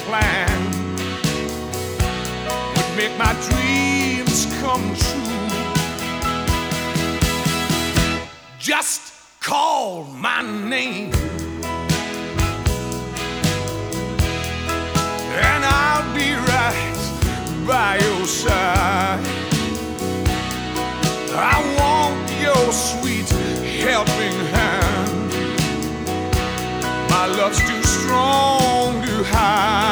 plan would make my dreams come true. Just call my name and I'll be right by your side. I want your sweet helping hand. My love's too strong